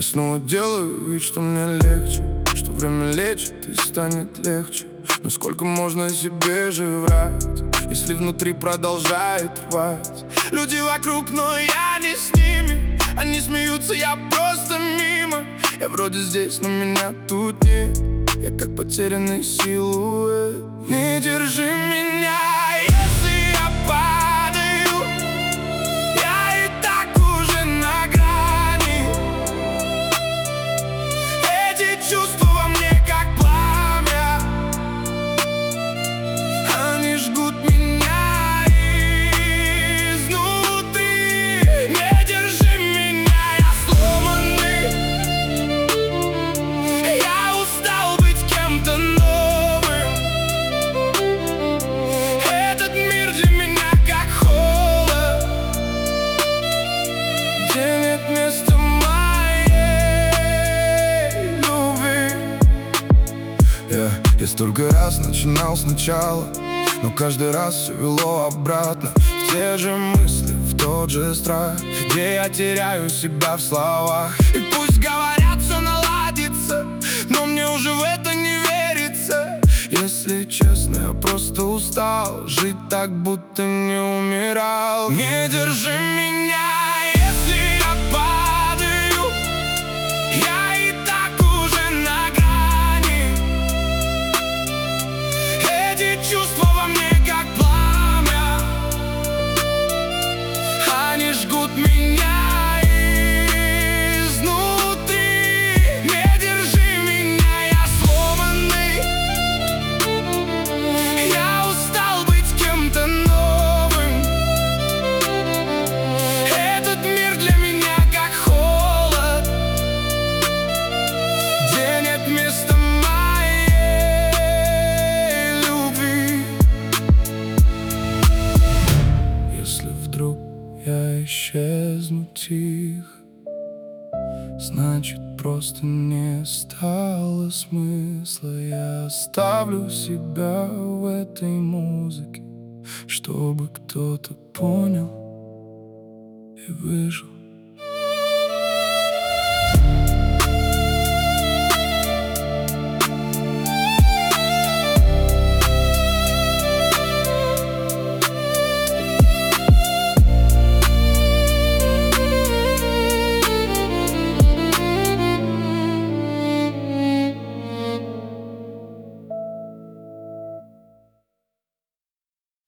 Я снова делаю вид, что мне легче, что время лечит и станет легче. Но сколько можно себе же врать, если внутри продолжает рвать? Люди вокруг, но я не с ними. Они смеются, я просто мимо. Я вроде здесь, но меня тут нет. Я как потерянный силуэт. Не держи меня, если я падаю. Я и так уже на грани. Эти чувства во мне как пламя. Они жгут меня изнутри. Не держи меня, я сломанный. Я устал быть кем-то новым. Этот мир для меня как холод, где нет места моей любви. Я столько раз начинал сначала, но каждый раз все вело обратно в те же мысли, в тот же страх, где я теряю себя в словах. И пусть говорят, все наладится, но мне уже в это не верится. Если честно, я просто устал жить так, будто не умирал. Не держи меня, если я падаю. Я и так уже на грани. Эти чувства во мне как пламя. Они жгут меня изнутри. Не держи меня, я сломанный. Я устал быть кем-то новым. Этот мир для меня как холод, где нет места моей любви. Если вдруг я исчезну тихо, значит просто не стало смысла. Я оставлю себя в этой музыке, чтобы кто-то понял и выжил.